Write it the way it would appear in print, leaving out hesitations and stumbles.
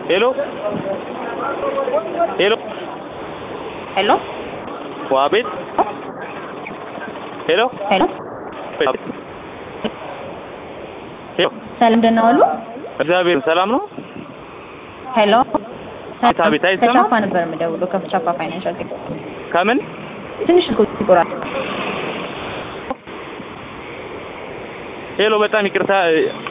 ሄሎ ሄሎ ሄሎ ዋቤት ሄሎ ሄሎ ሄሎ ሰላም ደህና ዋሉ? እግዚአብሔር ሰላም ነው። ሄሎ አቤት አይሰማም? ከቻፓ ነበር የምደውለው ከቻፓ ፋይናንሻል ከምን ትንሽ ይቆራል። ሄሎ በጣም ይቅርታ